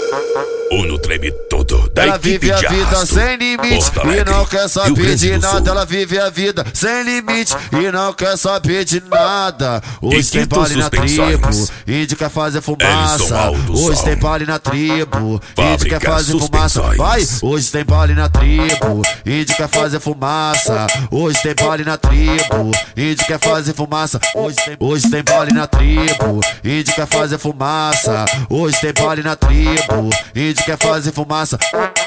Uno treme todo da Ela equipe vive a de vida arrasto. sem limite Porto e Alegre, não quer Rio saber Grande de do Sul. nada. Ela vive a vida sem limite e não quer saber de nada. Hoje tem Quinto baile na Suspensões. tribo, Índio quer fazer Elison fumaça. Aldo Hoje Som. tem baile na tribo, Índio Fábrica quer fazer fumaça. Suspensões. Vai, hoje tem baile na tribo, Índio quer fazer fumaça. Hoje tem baile na tribo, Índio quer fazer fumaça. Hoje tem baile na tribo, Índio quer fazer fumaça. Hoje tem baile na tribo, Índio quer fazer fumaça.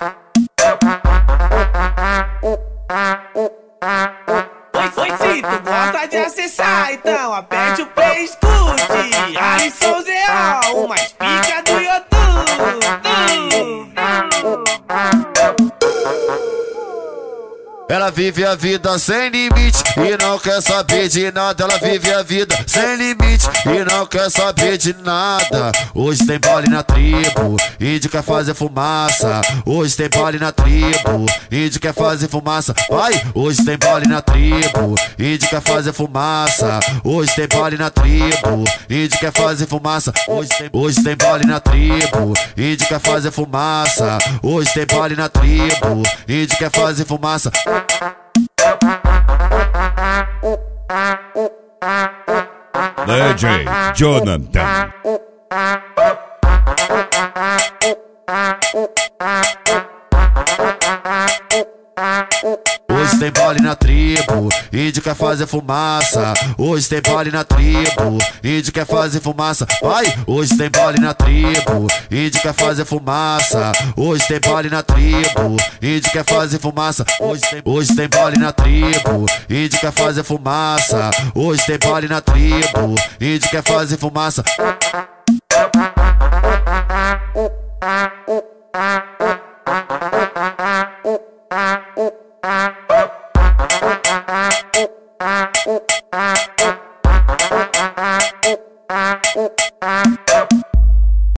Oi, sim, tu gosta de acessar, então aperte o play e escute. Alisson Zeal, mais pica do YouTube. Ela vive a vida sem limite e não quer saber de nada. Ela vive a vida sem limite e não quer saber de nada. Hoje tem baile na tribo, Índio quer fazer fumaça. Hoje tem baile na tribo, Índio quer fazer fumaça. Vai, hoje tem baile na tribo, Índio quer fazer fumaça. Hoje tem baile na tribo, Índio quer fazer fumaça. Hoje tem baile na tribo, Índio quer fazer fumaça. Hoje tem baile na tribo, Índio quer fazer fumaça. DJ Jonathan. Hoje tem baile na tribo, Índio quer fazer fumaça. Hoje tem baile na tribo, Índio quer fazer fumaça. Vai, hoje tem baile na tribo, Índio quer fazer fumaça. Hoje tem baile na tribo, Índio quer fazer fumaça. Hoje tem baile na tribo, Índio quer fazer fumaça. Hoje tem baile na tribo, Índio quer fazer fumaça.